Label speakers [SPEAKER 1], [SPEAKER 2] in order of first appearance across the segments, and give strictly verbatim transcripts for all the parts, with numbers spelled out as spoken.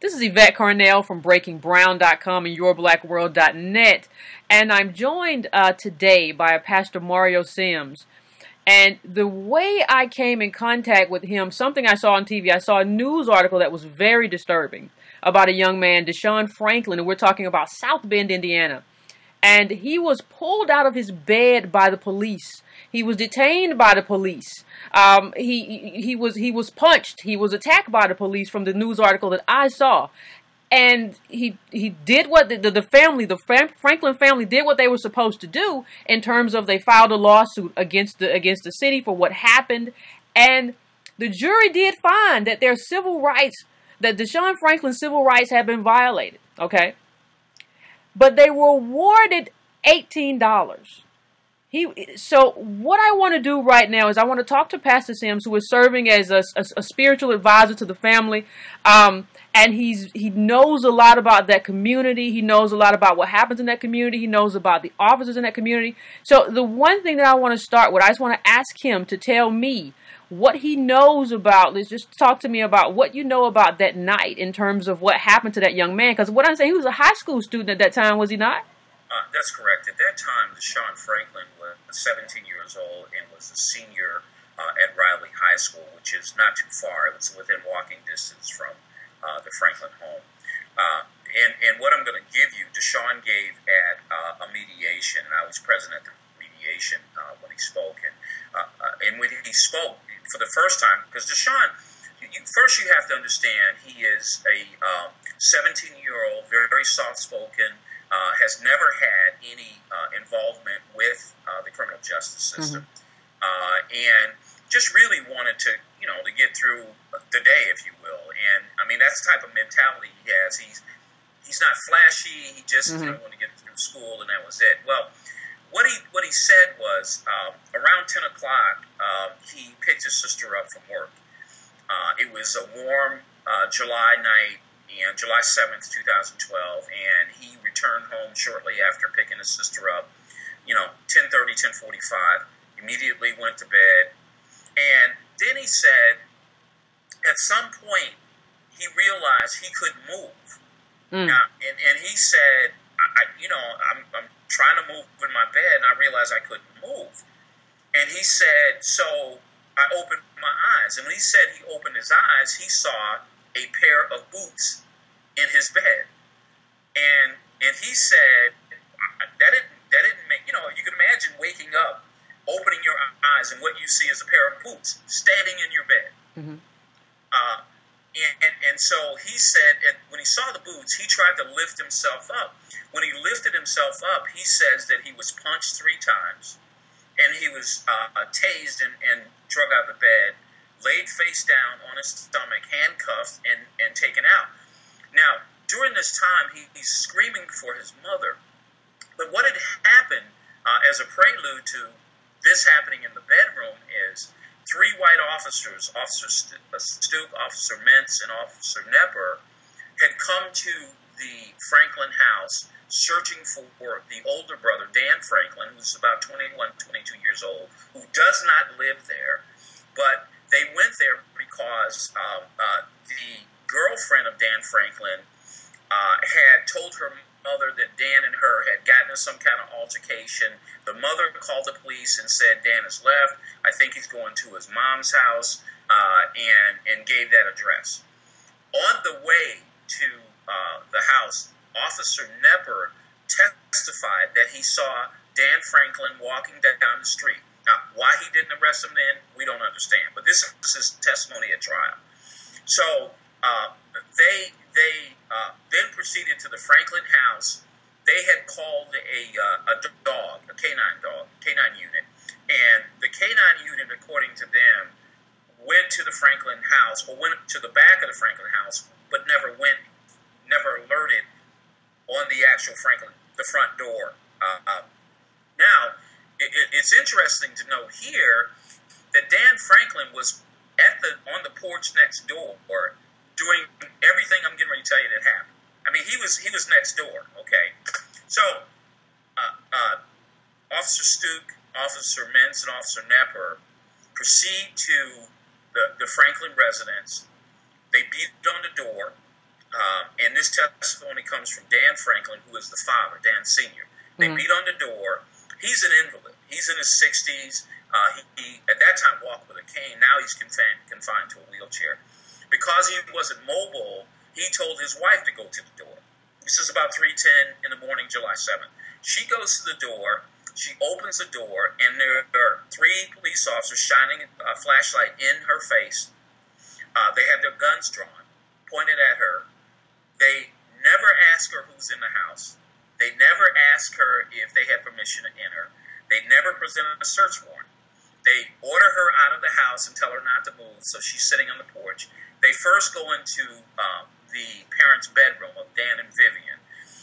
[SPEAKER 1] This is Yvette Carnell from breaking brown dot com and your black world dot net, and I'm joined uh, today by Pastor Mario Sims. And the way I came in contact with him, something I saw on T V, I saw a news article that was very disturbing about a young man, Deshaun Franklin, and we're talking about South Bend, Indiana. And he was pulled out of his bed by the police. He was detained by the police. Um, he he was he was punched. He was attacked by the police from the news article that I saw. And he he did what the, the, the family, the Franklin family did what they were supposed to do in terms of they filed a lawsuit against the against the city for what happened. And the jury did find that their civil rights, that Deshaun Franklin's civil rights had been violated. Okay. But they were awarded eighteen dollars. He, so what I want to do right now is I want to talk to Pastor Sims, who is serving as a, a, a spiritual advisor to the family. Um, and he's he knows a lot about that community. He knows a lot about what happens in that community. He knows about the officers in that community. So the one thing that I want to start with, I just want to ask him to tell me what he knows about. Let's just talk to me about what you know about that night in terms of what happened to that young man. Because what I'm saying, he was a high school student at that time, was he not?
[SPEAKER 2] Uh, that's correct. At that time, Deshaun Franklin was seventeen years old and was a senior uh, at Riley High School, which is not too far. It was within walking distance from uh, the Franklin home. Uh, and, and what I'm going to give you, Deshaun gave at uh, a mediation, and I was present at the mediation uh, when he spoke. And, uh, uh, and when he spoke for the first time, because Deshaun, you, first you have to understand, he is a seventeen-year-old, very, very soft-spoken, Uh, has never had any uh, involvement with uh, the criminal justice system, mm-hmm. uh, and just really wanted to, you know, to get through the day, if you will. And I mean, that's the type of mentality he has. He's he's not flashy. He just mm-hmm. you know, wanted to get through school, and that was it. Well, what he what he said was um, around ten o'clock, uh, he picked his sister up from work. Uh, it was a warm uh, July night. And July seventh, two thousand twelve, and he returned home shortly after picking his sister up, you know, ten thirty, ten forty-five, immediately went to bed, and then he said, at some point, he realized he couldn't move. Mm. Now, and, and he said, I, you know, I'm, I'm trying to move in my bed, and I realized I couldn't move. And he said, so I opened my eyes, and when he said he opened his eyes, he saw a pair of boots in his bed, and and he said that didn't that didn't make, you know, you can imagine waking up, opening your eyes, and what you see is a pair of boots standing in your bed. Mm-hmm. Uh, and, and and so he said that when he saw the boots, he tried to lift himself up. When he lifted himself up, he says that he was punched three times, and he was uh, tased and, and drug out of the bed, laid face down on his stomach, handcuffed, and, and taken out. Now, during this time, he, he's screaming for his mother. But what had happened uh, as a prelude to this happening in the bedroom is three white officers, Officer Stuke, Officer Mintz, and Officer Nepper, had come to the Franklin house searching for the older brother, Dan Franklin, who's about twenty-one, twenty-two years old, who does not live there. But they went there because uh, uh, the girlfriend of Dan Franklin uh, had told her mother that Dan and her had gotten in some kind of altercation. The mother called the police and said Dan has left. I think he's going to his mom's house, uh, and and gave that address. On the way to uh, the house, Officer Nepper testified that he saw Dan Franklin walking down the street. Now, why he didn't arrest him then, we don't understand. But this is his testimony at trial. So uh, they they uh, then proceeded to the Franklin house. They had called a uh, a dog, a canine dog, canine unit, and the canine unit, according to them, went to the Franklin house or went to the back of the Franklin house, but never went, never alerted on the actual Franklin, the front door. Uh, uh, now, it, it, it's interesting to know here that Dan Franklin was at the on the porch next door, doing everything I'm getting ready to tell you that happened. I mean, he was he was next door. Okay, so uh, uh, Officer Stuke, Officer Mintz, and Officer Nepper proceed to the, the Franklin residence. They beat on the door. Uh, this testimony comes from Dan Franklin, who is the father, Dan Senior They mm-hmm. beat on the door. He's an invalid. He's in his sixties. Uh, he, he, at that time, walked with a cane. Now he's confined, confined to a wheelchair. Because he wasn't mobile, he told his wife to go to the door. This is about three ten in the morning, July seventh. She goes to the door. She opens the door, and there are three police officers shining a flashlight in her face. Uh, they have their guns drawn, pointed at her. They never ask her who's in the house. They never ask her if they had permission to enter. They never presented a search warrant. They order her out of the house and tell her not to move, so she's sitting on the porch. They first go into uh, the parents' bedroom of Dan and Vivian.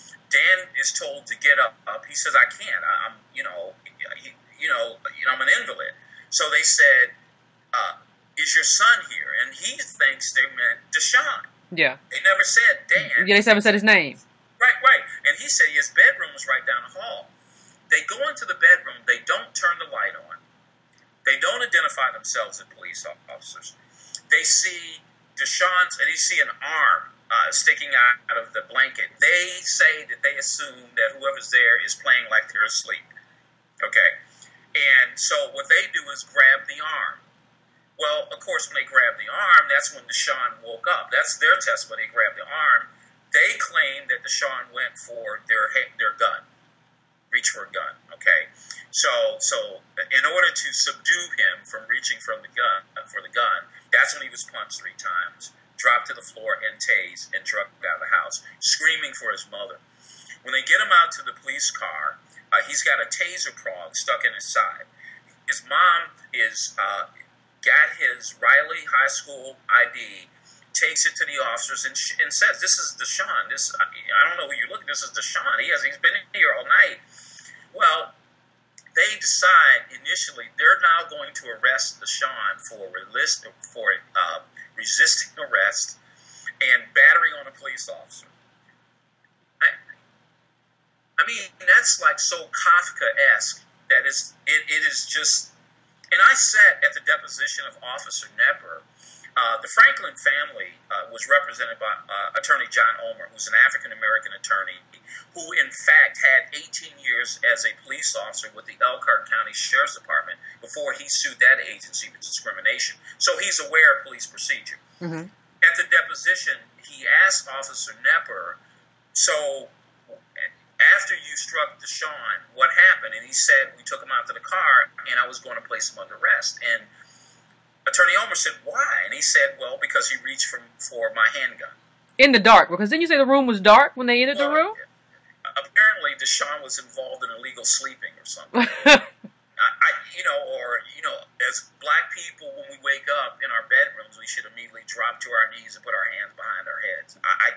[SPEAKER 2] Dan is told to get up. up. He says, "I can't. I, I'm, you know, he, you know, you know, I'm an invalid." So they said, uh, "Is your son here?" And he thinks they meant Deshaun.
[SPEAKER 1] Yeah.
[SPEAKER 2] They never said Dan.
[SPEAKER 1] Yeah, they haven't said his name.
[SPEAKER 2] Right, right. And he said his bedroom was right down the hall. They go into the bedroom. They don't turn the light on. They don't identify themselves as police officers. They see Deshaun's, and they see an arm uh, sticking out, out of the blanket. They say that they assume that whoever's there is playing like they're asleep. Okay? And so what they do is grab the arm. Well, of course, when they grab the arm, that's when Deshaun woke up. That's their testimony. They grabbed the arm. They claim that Deshaun went for their their gun, reach for a gun. Okay, so so in order to subdue him from reaching from the gun for the gun, that's when he was punched three times, dropped to the floor, and tased, and drugged out of the house, screaming for his mother. When they get him out to the police car, uh, he's got a taser prong stuck in his side. His mom is uh, got his Riley High School I D. Takes it to the officers and, sh- and says, "This is Deshaun. This I don't know who you're looking. This is Deshaun. He has. He's been here all night." Well, they decide initially they're now going to arrest Deshaun for relist- for uh, resisting arrest and battering on a police officer. I, I mean, that's like so Kafka-esque that is it, it is just. And I sat at the deposition of Officer Knepper. Uh, the Franklin family uh, was represented by uh, Attorney John Omer, who's an African-American attorney who, in fact, had eighteen years as a police officer with the Elkhart County Sheriff's Department before he sued that agency for discrimination. So he's aware of police procedure. Mm-hmm. At the deposition, he asked Officer Knepper, "So after you struck Deshaun, what happened?" And he said, "We took him out to the car, and I was going to place him under arrest." And Attorney Omer said, "Why?" And he said, "Well, because he reached for, for my handgun."
[SPEAKER 1] In the dark, because didn't you say the room was dark when they entered
[SPEAKER 2] well,
[SPEAKER 1] the room?
[SPEAKER 2] Apparently, Deshaun was involved in illegal sleeping or something. I, I, you know, or, you know, as black people, when we wake up in our bedrooms, we should immediately drop to our knees and put our hands behind our heads. I, I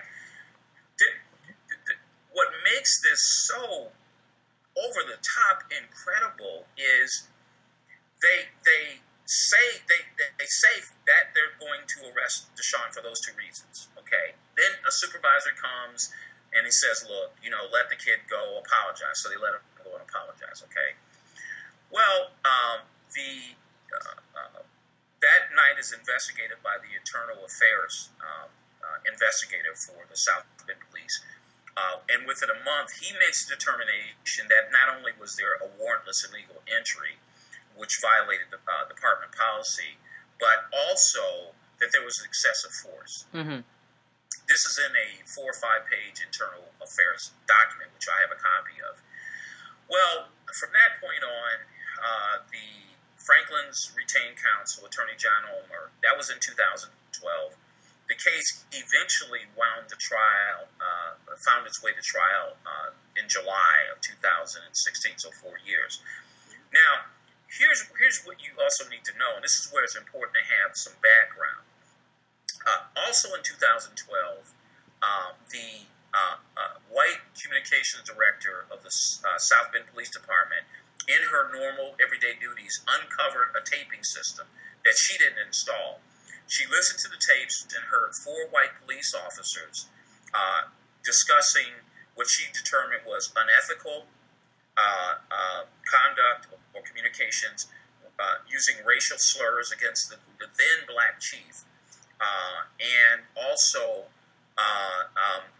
[SPEAKER 2] did, did, what makes this so over the top incredible is they they say they, they say that they're going to arrest Deshaun for those two reasons. Okay, then a supervisor comes and he says, "Look, you know, let the kid go, apologize." So they let him go and apologize. Okay. Well, um, the uh, uh, that night is investigated by the Internal Affairs um, uh, investigator for the South Bend Police. Uh, and within a month, he makes a determination that not only was there a warrantless illegal entry, which violated the uh, department policy, but also that there was excessive force. Mm-hmm. This is in a four or five page internal affairs document, which I have a copy of. Well, from that point on, uh, the Franklin's retained counsel, Attorney John Omer, that was in two thousand twelve. The case eventually wound to trial, uh, found its way to trial uh, in July of two thousand sixteen, so four years. Now, Here's here's what you also need to know, and this is where it's important to have some background. Uh, also in two thousand twelve, um, the uh, uh, white communications director of the uh, South Bend Police Department, in her normal everyday duties, uncovered a taping system that she didn't install. She listened to the tapes and heard four white police officers uh, discussing what she determined was unethical Uh, uh, conduct or communications uh, using racial slurs against the, the then black chief, uh, and also uh, um,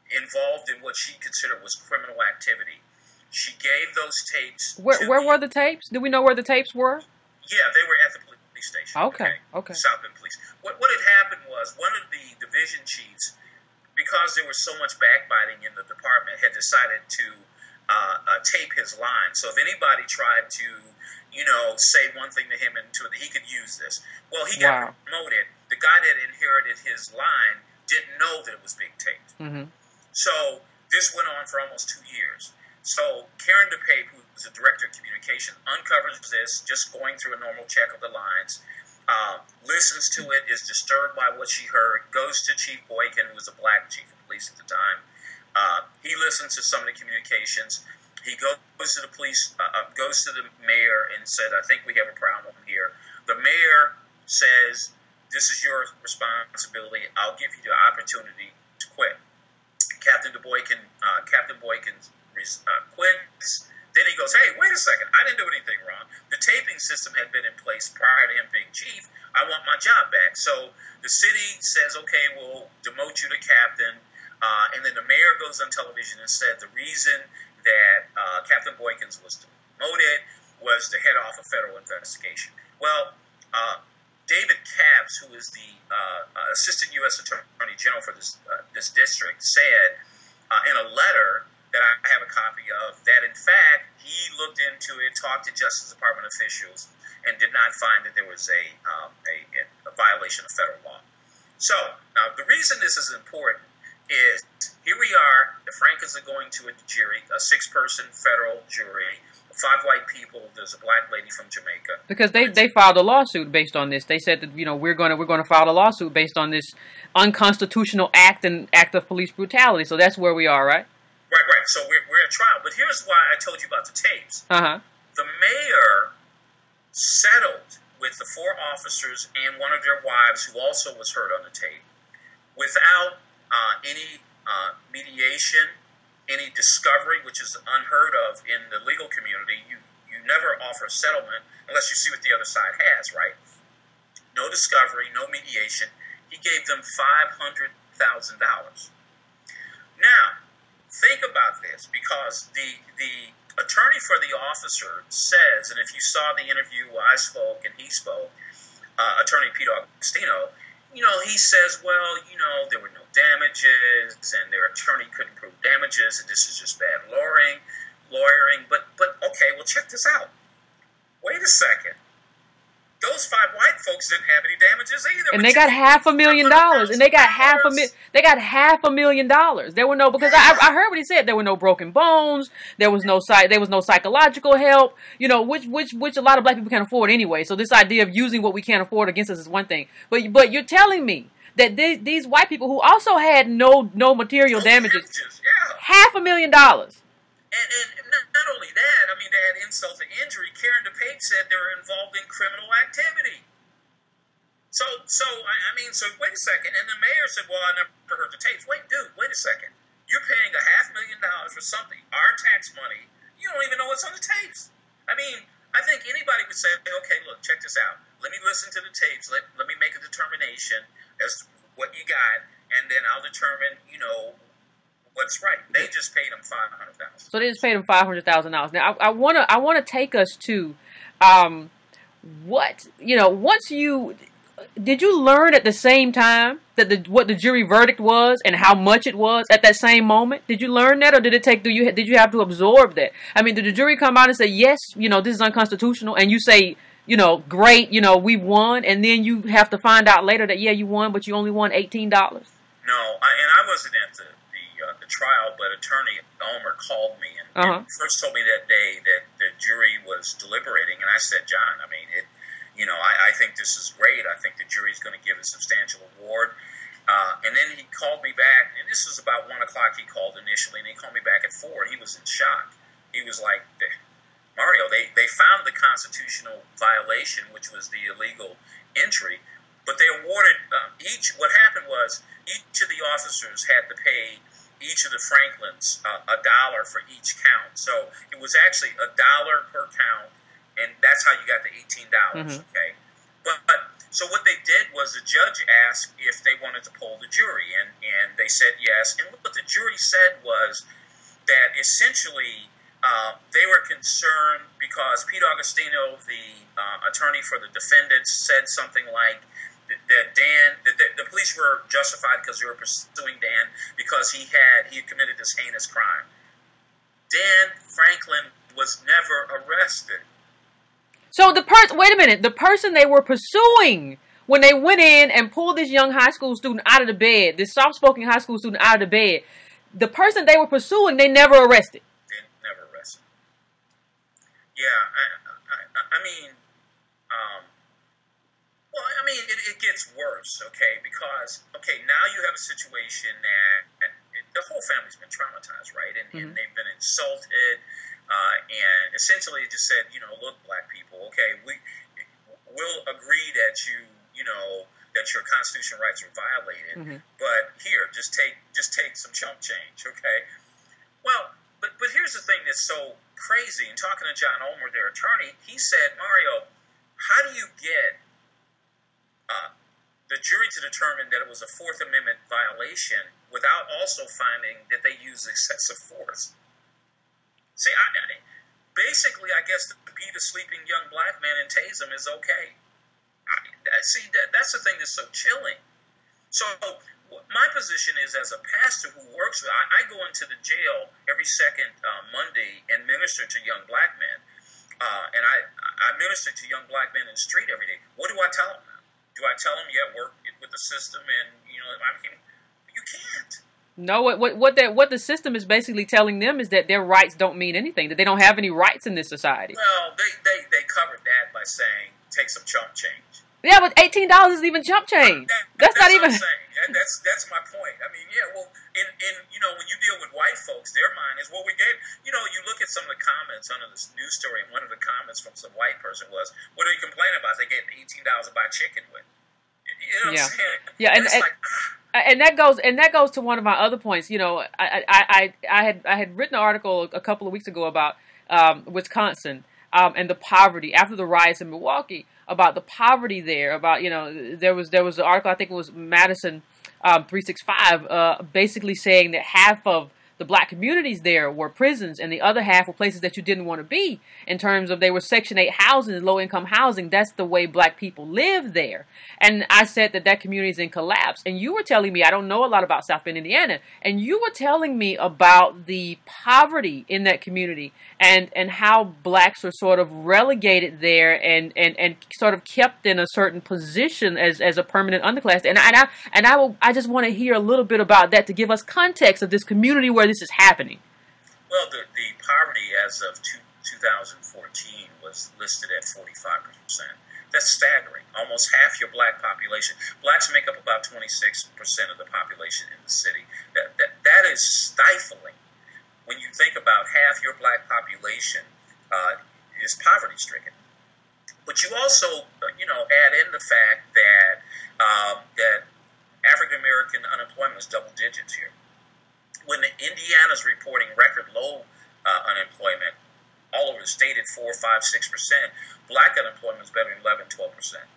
[SPEAKER 2] involved in what she considered was criminal activity. She gave those tapes.
[SPEAKER 1] Where
[SPEAKER 2] to
[SPEAKER 1] where
[SPEAKER 2] the,
[SPEAKER 1] were the tapes? Do we know where the tapes were?
[SPEAKER 2] Yeah, they were at the police station.
[SPEAKER 1] Okay, okay.
[SPEAKER 2] South Bend Police. What what had happened was one of the division chiefs, because there was so much backbiting in the department, had decided to uh, uh, tape his line. So if anybody tried to, you know, say one thing to him and to he could use this. Well, he got
[SPEAKER 1] Wow.
[SPEAKER 2] promoted. The guy that inherited his line didn't know that it was being taped.
[SPEAKER 1] Mm-hmm.
[SPEAKER 2] So this went on for almost two years. So Karen DePape, who was the director of communication, uncovers this, just going through a normal check of the lines, uh, listens to it, is disturbed by what she heard, goes to Chief Boykin, who was a black chief of police at the time. Uh, he listens to some of the communications. He goes to the police, uh, uh, goes to the mayor and said, I think we have a problem here. The mayor says, this is your responsibility. I'll give you the opportunity to quit. Captain DeBoykin, uh, Captain Boykin uh, quits. Then he goes, hey, wait a second. I didn't do anything wrong. The taping system had been in place prior to him being chief. I want my job back. So the city says, okay, we'll demote you to captain. Uh, and then the mayor goes on television and said the reason that uh, Captain Boykins was demoted was to head off a federal investigation. Well, uh, David Capps, who is the uh, uh, Assistant U S Attorney General for this uh, this district, said uh, in a letter that I have a copy of that, in fact, he looked into it, talked to Justice Department officials, and did not find that there was a, um, a, a violation of federal law. So, now, the reason this is important is here we are, the Frankens are going to a jury, a six-person federal jury, five white people, there's a black lady from Jamaica.
[SPEAKER 1] Because they, they filed a lawsuit based on this. They said that, you know, we're gonna we're gonna file a lawsuit based on this unconstitutional act and act of police brutality. So that's where we are, right?
[SPEAKER 2] Right, right. So we're we're in trial. But here's why I told you about the tapes.
[SPEAKER 1] Uh-huh.
[SPEAKER 2] The mayor settled with the four officers and one of their wives, who also was heard on the tape, without uh, any uh, mediation, any discovery, which is unheard of in the legal community. You you never offer a settlement unless you see what the other side has, right? No discovery, no mediation. He gave them five hundred thousand dollars. Now, think about this, because the the attorney for the officer says, and if you saw the interview where I spoke and he spoke, uh, Attorney Pete Augustino, you know, he says, well, you know, there were no damages, and their attorney couldn't prove damages, and this is just bad lawyering, lawyering. But, but okay, well, check this out. Wait a second. Those five white folks didn't have any damages either.
[SPEAKER 1] And they got half a million dollars. And they got half a mi- They got half a million dollars. There were no because I, I heard what he said. There were no broken bones. There was no psych. There was no psychological help. You know, which which which a lot of black people can't afford anyway. So this idea of using what we can't afford against us is one thing. But but you're telling me that they, these white people who also had no no material
[SPEAKER 2] no
[SPEAKER 1] damages,
[SPEAKER 2] damages yeah.
[SPEAKER 1] half a million dollars.
[SPEAKER 2] And, and not only that, I mean, they had insult to injury. Karen DePape said they were involved in criminal activity. So, so I, I mean, so wait a second. And the mayor said, well, I never heard the tapes. Wait, dude, wait a second. You're paying a half million dollars for something, our tax money. You don't even know what's on the tapes. I mean, I think anybody would say, okay, look, check this out. Let me listen to the tapes. Let, let me make a determination as to what you got, and then I'll determine, you know, what's right. They just paid him five hundred thousand dollars.
[SPEAKER 1] So they just paid him five hundred thousand dollars. Now I want to I want to take us to um, what you know. Once you did you learn at the same time that the what the jury verdict was and how much it was at that same moment? Did you learn that, or did it take? Do you did you have to absorb that? I mean, did the jury come out and say yes, you know, this is unconstitutional, and you say, you know, great, you know, we've won, and then you have to find out later that yeah, you won, but you only won eighteen dollars?
[SPEAKER 2] No, I, and I wasn't at the Uh, the trial, but Attorney Elmer called me and,
[SPEAKER 1] uh-huh.
[SPEAKER 2] and first told me that day that the jury was deliberating, and I said, John, I mean, it, you know, I, I think this is great. I think the jury's going to give a substantial award. Uh, and then he called me back, and this was about one o'clock. He called initially, and he called me back at four. He was in shock. He was like, Mario, they they found the constitutional violation, which was the illegal entry, but they awarded um, each. What happened was each of the officers had to pay each of the Franklins uh, a dollar for each count. So it was actually a dollar per count, and that's how you got the eighteen dollars, mm-hmm. okay? But, but So what they did was the judge asked if they wanted to poll the jury, and, and they said yes. And what the jury said was that essentially uh, they were concerned because Pete Augustino, the uh, attorney for the defendants, said something like that Dan, that the, the police were justified because they were pursuing Dan because he had he had committed this heinous crime. Dan Franklin was never arrested.
[SPEAKER 1] So the person, wait a minute, the person they were pursuing when they went in and pulled this young high school student out of the bed, this soft-spoken high school student out of the bed, the person they were pursuing, they never arrested.
[SPEAKER 2] They never arrested. Yeah, I, I, I mean, um, well, I mean, it, it gets worse, okay, because, okay, now you have a situation that it, the whole family's been traumatized, right, and, mm-hmm. and they've been insulted. Uh, and essentially it just said, you know, look, black people, okay, we will agree that you, you know, that your constitutional rights are violated, mm-hmm. but here, just take, just take some chump change, okay? Well, but but here's the thing that's so crazy. And talking to John Ulmer, their attorney, he said, Mario, how do you get uh, the jury to determine that it was a Fourth Amendment violation without also finding that they used excessive force? See, I, I, basically, I guess to beat a sleeping young black man and tase him is okay. I, I see, that that's the thing that's so chilling. So my position is, as a pastor who works, I, I go into the jail every second uh, Monday and minister to young black men. Uh, and I, I minister to young black men in the street every day. What do I tell them? Do I tell them, yeah, work with the system and, you know, I mean, you can't.
[SPEAKER 1] No, what what what that what the system is basically telling them is that their rights don't mean anything, that they don't have any rights in this society.
[SPEAKER 2] Well, they, they, they covered that by saying take some chump change.
[SPEAKER 1] Yeah, but eighteen dollars isn't even chump change. That,
[SPEAKER 2] that's,
[SPEAKER 1] that's not
[SPEAKER 2] what
[SPEAKER 1] even.
[SPEAKER 2] I'm saying. That, that's that's my point. I mean, yeah. Well, in, in you know, when you deal with white folks, their mind is what we gave. You know, you look at some of the comments under this news story, and one of the comments from some white person was, "What are you complaining about? They gave eighteen dollars to buy chicken with." You know what
[SPEAKER 1] yeah.
[SPEAKER 2] I'm saying?
[SPEAKER 1] Yeah, and.
[SPEAKER 2] and,
[SPEAKER 1] and
[SPEAKER 2] like,
[SPEAKER 1] And that goes, and that goes to one of my other points. You know, I, I, I, I had, I had written an article a couple of weeks ago about um, Wisconsin um, and the poverty after the riots in Milwaukee, about the poverty there. About, you know, there was, there was an article, I think it was Madison um, three sixty-five, uh, basically saying that half of the black communities there were prisons, and the other half were places that you didn't want to be. In terms of, they were Section eight housing and low-income housing. That's the way black people live there. And I said that that community is in collapse. And you were telling me, I don't know a lot about South Bend, Indiana, and you were telling me about the poverty in that community and, and how blacks are sort of relegated there and, and, and sort of kept in a certain position as, as a permanent underclass. And I, and I, and I, will, I just want to hear a little bit about that to give us context of this community where this is happening.
[SPEAKER 2] Well, the, the poverty as of two, two thousand fourteen was listed at forty-five percent. That's staggering. Almost half your black population. Blacks make up about twenty-six percent of the population in the city. That, that, that is stifling. When you think about half your black population uh, is poverty-stricken. But you also, you know, add in the fact that um, that African-American unemployment is double digits here. When Indiana's reporting record low uh, unemployment all over the state at four, five, six percent, black unemployment is better than eleven, twelve percent.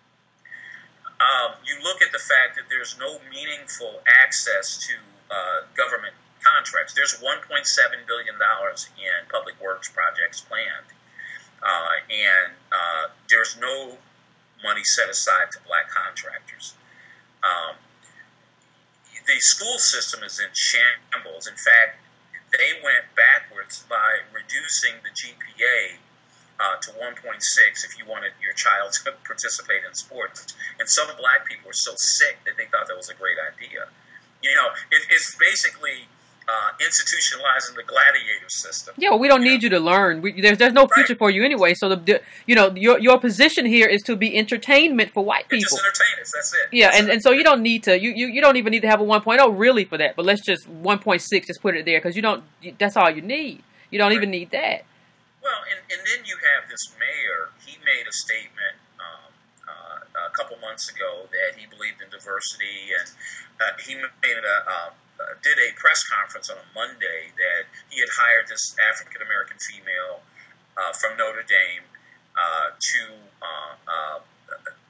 [SPEAKER 2] Um, you look at the fact that there's no meaningful access to uh, government contracts. There's one point seven billion dollars in public works projects planned, uh, and uh, there's no money set aside to black contractors. Um, The school system is in shambles. In fact, they went backwards by reducing the G P A uh, to one point six if you wanted your child to participate in sports. And some black people were so sick that they thought that was a great idea. You know, it, it's basically uh, institutionalizing the gladiator system.
[SPEAKER 1] Yeah, well, we don't need you to learn. We, there's there's no future right. for you anyway. So the, the you know your your position here is to be entertainment for white people.
[SPEAKER 2] Just entertain us. That's it.
[SPEAKER 1] Yeah,
[SPEAKER 2] that's
[SPEAKER 1] and,
[SPEAKER 2] it.
[SPEAKER 1] and so you don't need to you, you, you don't even need to have a one point oh really for that. But let's just one point six, just put it there because you don't. That's all you need. You don't right. even need that.
[SPEAKER 2] Well, and, and then you have this mayor. He made a statement um, uh, a couple months ago that he believed in diversity, and uh, he made a. Uh, Uh, did a press conference on a Monday that he had hired this African American female uh, from Notre Dame uh, to uh, uh,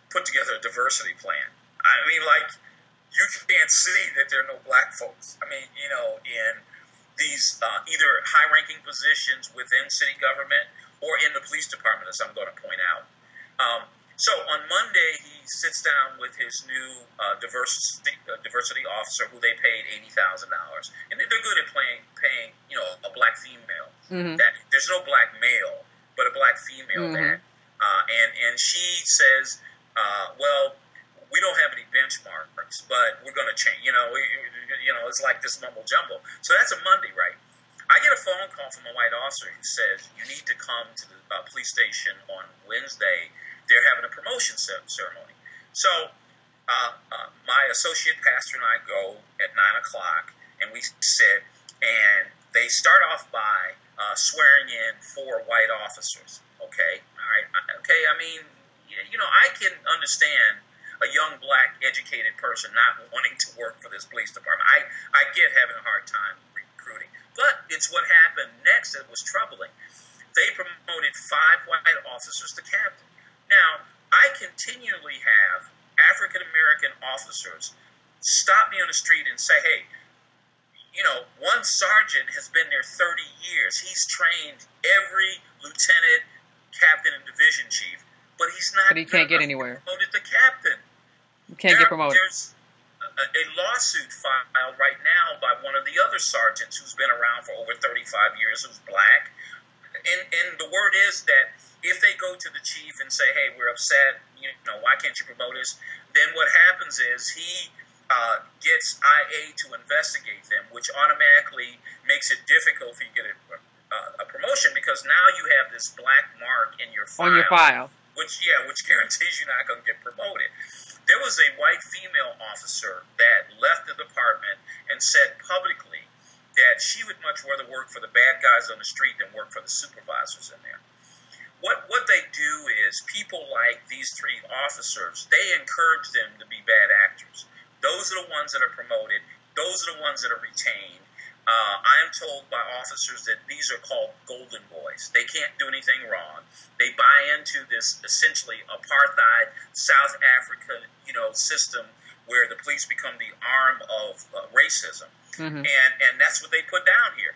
[SPEAKER 2] put together a diversity plan. I mean, like, you can't see that there are no black folks. I mean, you know, in these uh, either high-ranking positions within city government or in the police department, as I'm going to point out. Um, so on Monday, he sits down with his new uh, diversity uh, diversity officer, who they paid eighty thousand dollars, and they're good at playing, paying, you know, a black female. Mm-hmm. That there's no black male, but a black female. Mm-hmm. That uh, and and she says, uh, well, we don't have any benchmarks, but we're going to change. You know, we, you know, it's like this mumble jumble. So that's a Monday, right? I get a phone call from a white officer who says, you need to come to the uh, police station on Wednesday. They're having a promotion ceremony. So uh, uh, my associate pastor and I go at nine o'clock, and we sit, and they start off by uh, swearing in four white officers. Okay, all right. Okay, I mean, you know, I can understand a young, black, educated person not wanting to work for this police department. I, I get having a hard time recruiting. But it's what happened next that was troubling. They promoted five white officers to captain. Now, I continually have African-American officers stop me on the street and say, hey, you know, one sergeant has been there thirty years. He's trained every lieutenant, captain, and division chief, but he's not.
[SPEAKER 1] But he can't get anywhere.
[SPEAKER 2] Promoted to captain.
[SPEAKER 1] You can't
[SPEAKER 2] there,
[SPEAKER 1] get promoted.
[SPEAKER 2] There's a, a lawsuit filed right now by one of the other sergeants who's been around for over thirty-five years, who's black. And, and the word is that if they go to the chief and say, hey, we're upset, you know, why can't you promote us? Then what happens is he uh, gets I A to investigate them, which automatically makes it difficult for you to get a, uh, a promotion, because now you have this black mark in your file.
[SPEAKER 1] On your file.
[SPEAKER 2] Which, yeah, which guarantees you're not going to get promoted. There was a white female officer that left the department and said publicly that she would much rather work for the bad guys on the street than work for the supervisors in there. What what they do is, people like these three officers, they encourage them to be bad actors. Those are the ones that are promoted. Those are the ones that are retained. Uh, I am told by officers that these are called golden boys. They can't do anything wrong. They buy into this essentially apartheid South Africa, you know, system where the police become the arm of uh, racism, mm-hmm. and and that's what they put down here.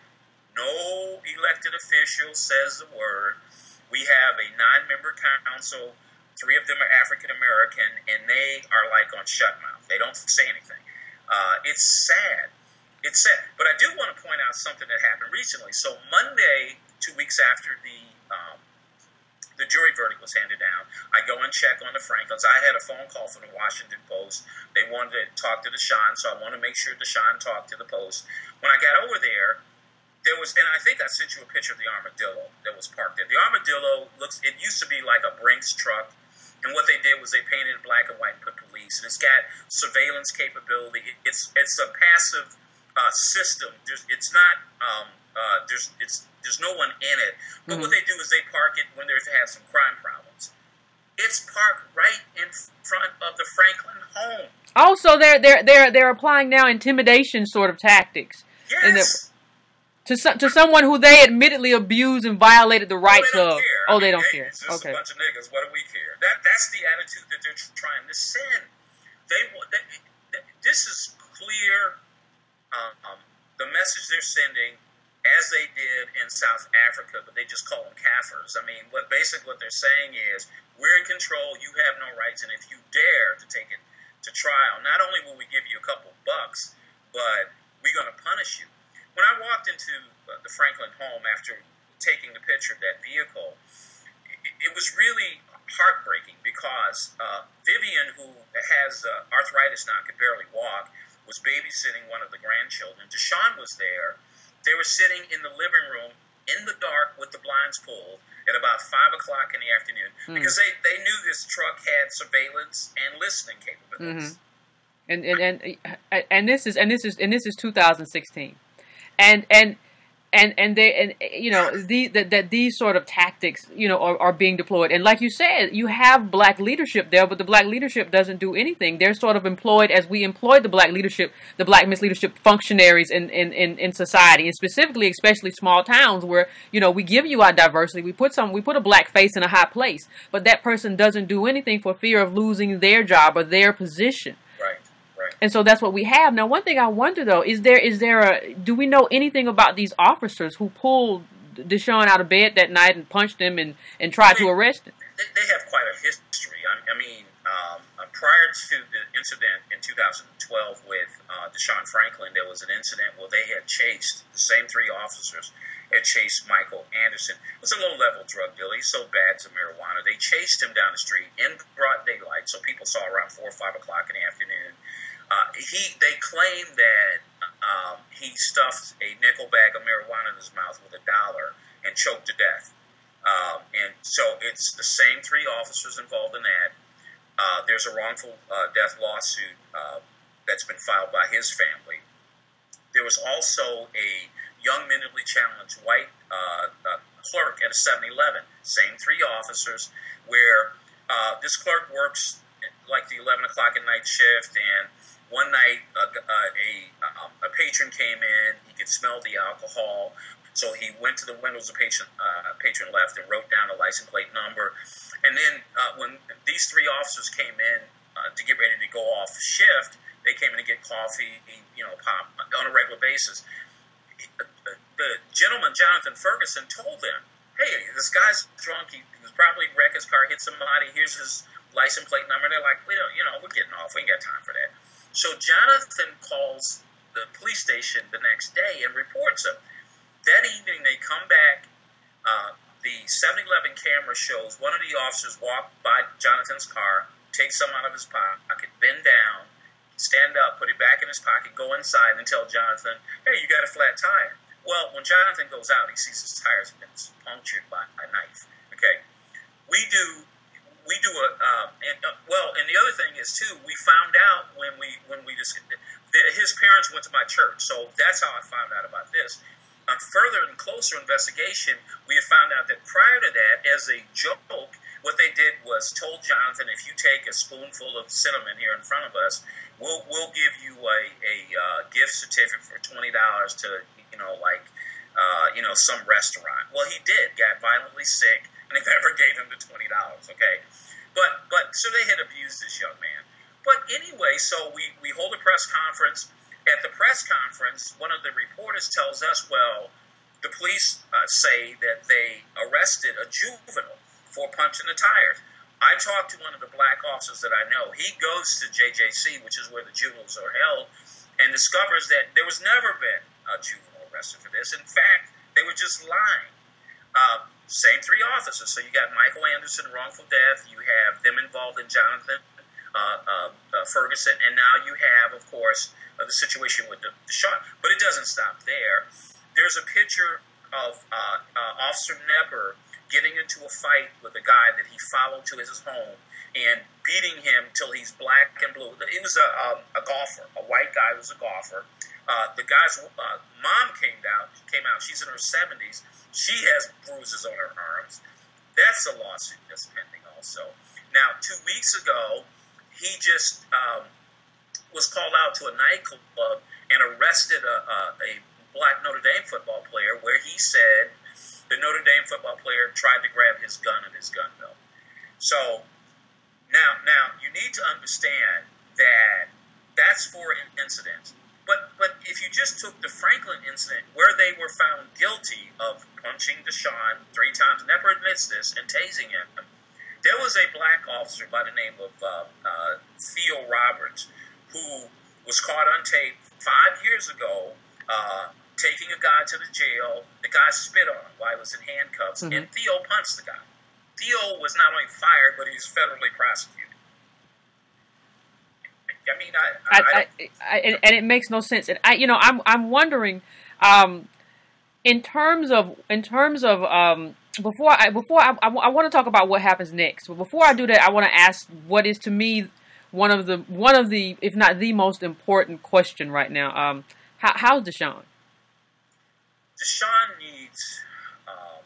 [SPEAKER 2] No elected official says the word. We have a nine-member council. Three of them are African American, and they are like on shut mouth. They don't say anything. Uh, it's sad. It's sad. But I do want to point out something that happened recently. So Monday, two weeks after the um, the jury verdict was handed down, I go and check on the Franklins. I had a phone call from the Washington Post. They wanted to talk to Deshaun, so I want to make sure Deshaun talked to the Post. When I got over there, there was, and I think I sent you a picture of the armadillo that was parked there. The armadillo looks, it used to be like a Brinks truck. And what they did was they painted it black and white and put police. And it's got surveillance capability. It, it's it's a passive uh, system. There's, it's not, um, uh, there's it's there's no one in it. But mm-hmm. what they do is they park it when they have some crime problems. It's parked right in front of the Franklin home.
[SPEAKER 1] Oh, so they're, they're, they're, they're applying now intimidation sort of tactics.
[SPEAKER 2] Yes.
[SPEAKER 1] To some, to someone who they admittedly abused and violated the rights
[SPEAKER 2] oh,
[SPEAKER 1] of.
[SPEAKER 2] Care.
[SPEAKER 1] Oh,
[SPEAKER 2] I mean,
[SPEAKER 1] they don't
[SPEAKER 2] hey,
[SPEAKER 1] care.
[SPEAKER 2] It's just
[SPEAKER 1] okay.
[SPEAKER 2] a bunch of niggas. What do we care? That that's the attitude that they're trying to send. They, they, they this is clear. Um, the message they're sending, as they did in South Africa, but they just call them kafirs. I mean, what basically what they're saying is, we're in control. You have no rights, and if you dare to take it to trial, not only will we give you a couple bucks, but we're going to punish you. When I walked into uh, the Franklin home after taking the picture of that vehicle, it, it was really heartbreaking, because uh, Vivian, who has uh, arthritis now, could barely walk, was babysitting one of the grandchildren. Deshaun was there. They were sitting in the living room in the dark with the blinds pulled at about five o'clock in the afternoon, mm. because they, they knew this truck had surveillance and listening capabilities.
[SPEAKER 1] Mm-hmm. And, and and and this is and this is and this is two thousand sixteen. And and and and they and you know the, that that these sort of tactics you know are, are being deployed. And like you said, you have black leadership there, but the black leadership doesn't do anything. They're sort of employed as we employ the black leadership, the black misleadership functionaries in in, in in society, and specifically, especially small towns where you know we give you our diversity, we put some we put a black face in a high place, but that person doesn't do anything for fear of losing their job or their position.
[SPEAKER 2] Right.
[SPEAKER 1] And so that's what we have. Now, one thing I wonder, though, is there is there a, do we know anything about these officers who pulled Deshaun out of bed that night and punched him and, and tried
[SPEAKER 2] they,
[SPEAKER 1] to arrest him?
[SPEAKER 2] They, they have quite a history. I, I mean, um, uh, prior to the incident in two thousand twelve with uh, Deshaun Franklin, there was an incident where they had chased, the same three officers had chased Michael Anderson. It was a low-level drug dealer. He sold bags of marijuana. They chased him down the street in broad daylight, so people saw around four or five o'clock in the afternoon. Uh, he, they claim that um, he stuffed a nickel bag of marijuana in his mouth with a dollar and choked to death. Um, and so it's the same three officers involved in that. Uh, there's a wrongful uh, death lawsuit uh, that's been filed by his family. There was also a young mentally challenged white uh, uh, clerk at a seven eleven, same three officers, where uh, this clerk works like the eleven o'clock at night shift, and one night, uh, uh, a um, a patron came in. He could smell the alcohol, so he went to the windows the patient uh, patron left and wrote down a license plate number. And then uh, when these three officers came in uh, to get ready to go off shift, they came in to get coffee, you know, pop on a regular basis. The gentleman, Jonathan Ferguson, told them, "Hey, this guy's drunk. He, he was probably wrecked his car, hit somebody. Here's his license plate number." And they're like, "We don't, you know, we're getting off. We ain't got time for that." So Jonathan calls the police station the next day and reports him. That evening, they come back. Uh, the seven eleven camera shows one of the officers walk by Jonathan's car, take some out of his pocket, bend down, stand up, put it back in his pocket, go inside, and tell Jonathan, "Hey, you got a flat tire." Well, when Jonathan goes out, he sees his tires have been punctured by a knife. Okay, we do. We do a um, and uh, well, and the other thing is too. We found out when we when we just his parents went to my church, so that's how I found out about this. On further and closer investigation, we had found out that prior to that, as a joke, what they did was told Jonathan, "If you take a spoonful of cinnamon here in front of us, we'll we'll give you a a uh, gift certificate for twenty dollars to you know like uh, you know some restaurant." Well, he did, got violently sick. And they never gave him the twenty dollars, okay? But but so they had abused this young man. But anyway, so we, we hold a press conference. At the press conference, one of the reporters tells us, well, the police uh, say that they arrested a juvenile for punching the tires. I talked to one of the black officers that I know. He goes to J J C, which is where the juveniles are held, and discovers that there was never been a juvenile arrested for this. In fact, they were just lying. Uh, Same three officers. So you got Michael Anderson, wrongful death. You have them involved in Jonathan uh, uh, uh, Ferguson. And now you have, of course, uh, the situation with the, the shot. But it doesn't stop there. There's a picture of uh, uh, Officer Knepper getting into a fight with a guy that he followed to his home and beating him till he's black and blue. He was a, um, a golfer, a white guy who was a golfer. Uh, the guy's uh, mom came out. Came out. She's in her seventies. She has bruises on her arms. That's a lawsuit that's pending also. Now, two weeks ago, he just um, was called out to a nightclub and arrested a, a, a black Notre Dame football player where he said the Notre Dame football player tried to grab his gun in his gun belt. So now, now you need to understand that that's for an incident. But but if you just took the Franklin incident where they were found guilty of punching Deshaun three times, Knepper admits this, and tasing him, there was a black officer by the name of uh, uh, Theo Roberts who was caught on tape five years ago uh, taking a guy to the jail. The guy spit on him while he was in handcuffs, mm-hmm. and Theo punched the guy. Theo was not only fired, but he was federally prosecuted. I mean, I, I, I,
[SPEAKER 1] I, I and, and it makes no sense. And I, you know, I'm, I'm wondering, um, in terms of, in terms of, um, before I, before I, I, I want to talk about what happens next. But before I do that, I want to ask what is to me one of the, one of the, if not the most important question right now. Um, how, how's Deshaun?
[SPEAKER 2] Deshaun needs um,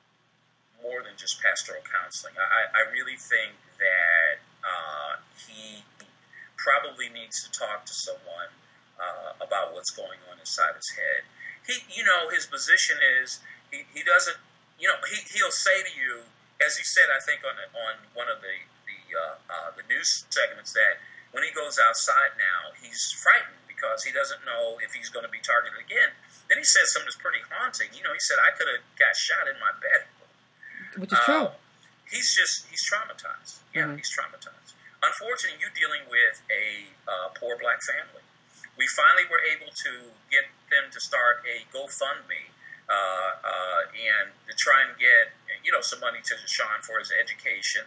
[SPEAKER 2] more than just pastoral counseling. I, I really think that uh, he probably needs to talk to someone uh, about what's going on inside his head. He, you know, his position is he, he doesn't, you know, he, he'll say to you, as he said, I think on on one of the the, uh, uh, the news segments, that when he goes outside now, he's frightened because he doesn't know if he's going to be targeted again. Then he says something that's pretty haunting. You know, he said, I could have got shot in my bed.
[SPEAKER 1] Which is true.
[SPEAKER 2] Uh, he's just, he's traumatized. Yeah, mm-hmm. He's traumatized. Unfortunately, you're dealing with a uh, poor black family. We finally were able to get them to start a GoFundMe uh, uh, and to try and get, you know, some money to Deshaun for his education,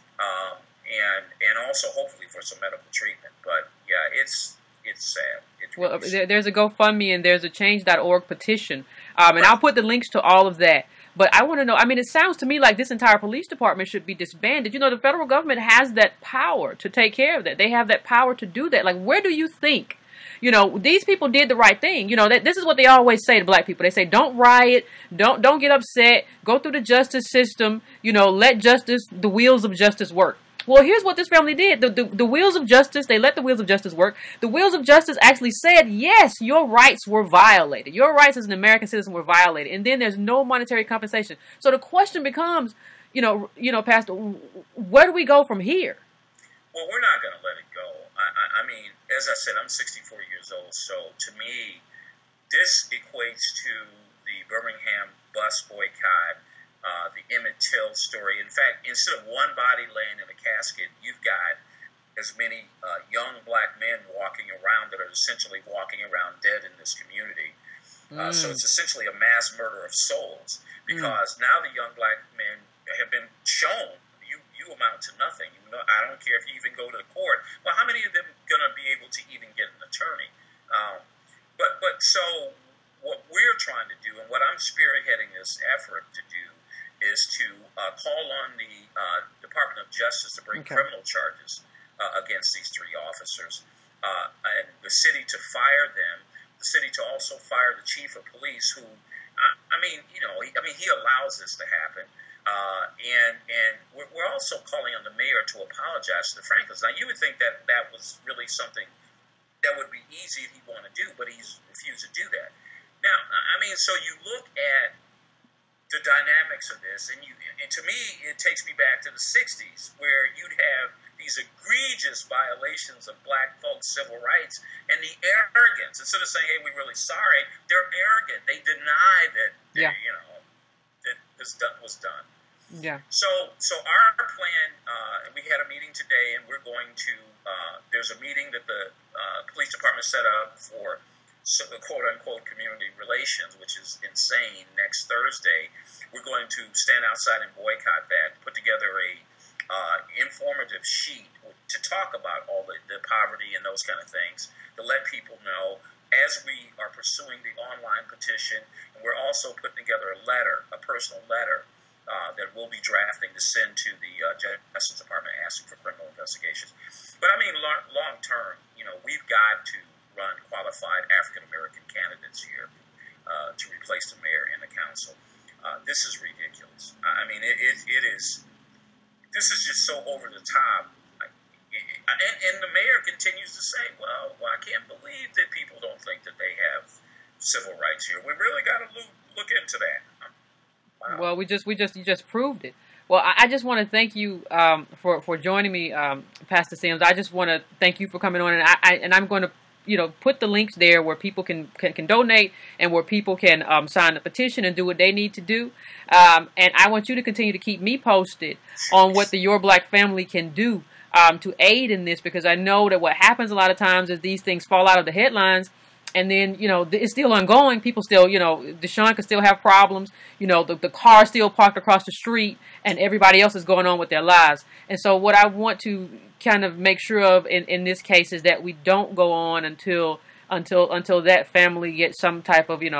[SPEAKER 2] um, and and also hopefully for some medical treatment. But yeah, it's it's sad. It's
[SPEAKER 1] well,
[SPEAKER 2] really sad.
[SPEAKER 1] There's a GoFundMe and there's a change dot org petition, um, and right. I'll put the links to all of that. But I want to know, I mean, it sounds to me like this entire police department should be disbanded. You know, the federal government has that power to take care of that. They have that power to do that. Like, where do you think, you know, these people did the right thing? You know, that this is what they always say to black people. They say, don't riot, don't don't get upset, go through the justice system, you know, let justice, the wheels of justice work. Well, here's what this family did. The, the, the wheels of justice, they let the wheels of justice work. The wheels of justice actually said, yes, your rights were violated. Your rights as an American citizen were violated. And then there's no monetary compensation. So the question becomes, you know, you know, Pastor, where do we go from here?
[SPEAKER 2] Well, we're not going to let it go. I, I, I mean, as I said, I'm sixty-four years old. So to me, this equates to the Birmingham bus boycott. Uh, the Emmett Till story. In fact, instead of one body laying in a casket, you've got as many uh, young black men walking around that are essentially walking around dead in this community. Uh, mm. So it's essentially a mass murder of souls, because mm. now the young black men have been shown you, you amount to nothing. You know, I don't care if you even go to the court. Well, how many of them are going to be able to even get an attorney? Um, but, but so what we're trying to do, and what I'm spearheading this effort to do, is to uh, call on the uh, Department of Justice to bring okay. criminal charges uh, against these three officers, uh, and the city to fire them, the city to also fire the chief of police, who, I, I mean, you know, he, I mean, he allows this to happen, uh, and and we're, we're also calling on the mayor to apologize to the Franklins. Now, you would think that that was really something that would be easy if he'd want to do, but he's refused to do that. Now, I mean, so you look at the dynamics of this, and you, and to me, it takes me back to the sixties, where you'd have these egregious violations of black folks' civil rights, and the arrogance. Instead of saying, "Hey, we're really sorry," they're arrogant. They deny that,
[SPEAKER 1] yeah.
[SPEAKER 2] you know, that this was done.
[SPEAKER 1] Yeah. So,
[SPEAKER 2] so our plan, uh, and we had a meeting today, and we're going to. Uh, there's a meeting that the uh, police department set up for, so the quote-unquote community relations, which is insane, next Thursday. We're going to stand outside and boycott that, put together a uh, informative sheet to talk about all the, the poverty and those kind of things, to let people know as we are pursuing the online petition. And we're also putting together a letter, a personal letter, uh, that we'll be drafting to send to the uh, Justice Department asking for criminal investigations. But I mean, long, long term, you know, we've got to run qualified African-American candidates here uh, to replace the mayor and the council. Uh, this is ridiculous. I mean, it, it, it is, this is just so over the top. I, it, and, and the mayor continues to say, well, well, I can't believe that people don't think that they have civil rights here. We really got to look, look into that. Wow.
[SPEAKER 1] Well, we just, we just, you just proved it. Well, I, I just want to thank you um, for, for joining me, um, Pastor Sims. I just want to thank you for coming on, and I, I and I'm going to, you know, put the links there where people can can, can donate, and where people can um, sign the petition and do what they need to do. Um, and I want you to continue to keep me posted on what the Your Black family can do um, to aid in this, because I know that what happens a lot of times is these things fall out of the headlines, and then, you know, it's still ongoing. People still, you know, Deshaun could still have problems. You know, the, the car still parked across the street, and everybody else is going on with their lives. And so what I want to kind of make sure of in, in this case is that we don't go on until until until that family gets some type of, you know,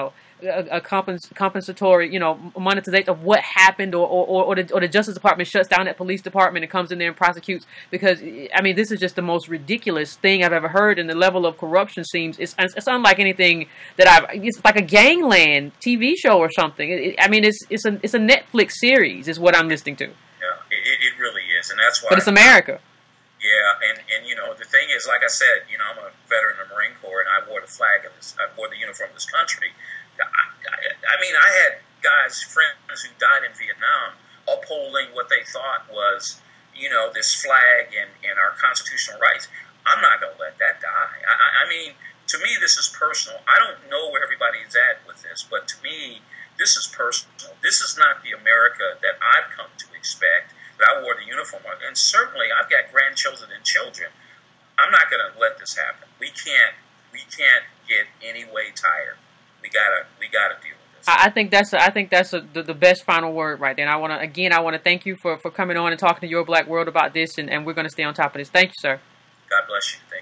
[SPEAKER 1] a, a compens compensatory, you know, monetization of what happened, or or, or, the, or the Justice Department shuts down that police department and comes in there and prosecutes. Because, I mean, this is just the most ridiculous thing I've ever heard, and the level of corruption seems, it's, it's unlike anything that I've, it's like a Gangland T V show or something. It, it, I mean, it's, it's, a, it's a Netflix series is what I'm listening to.
[SPEAKER 2] Yeah, it, it really is, and that's why.
[SPEAKER 1] But it's America.
[SPEAKER 2] Yeah, and, and you know, the thing is, like I said, you know, I'm a veteran of the Marine Corps, and I wore the flag of this, I wore the uniform of this country. I, I, I mean, I had guys, friends who died in Vietnam upholding what they thought was, you know, this flag and, and our constitutional rights. I'm not going to let that die. I, I mean, to me, this is personal. I don't know where everybody is at with this, but to me, this is personal. This is not the America that I've come to expect. I wore the uniform, and certainly I've got grandchildren and children. I'm not going to let this happen. We can't. We can't get any way tired. We gotta. We gotta deal with this.
[SPEAKER 1] I think that's. A, I think that's a, the, the best final word right there. And I want to again. I want to thank you for for coming on and talking to Your Black World about this, and, and we're going to stay on top of this. Thank you, sir.
[SPEAKER 2] God bless you. Thank you.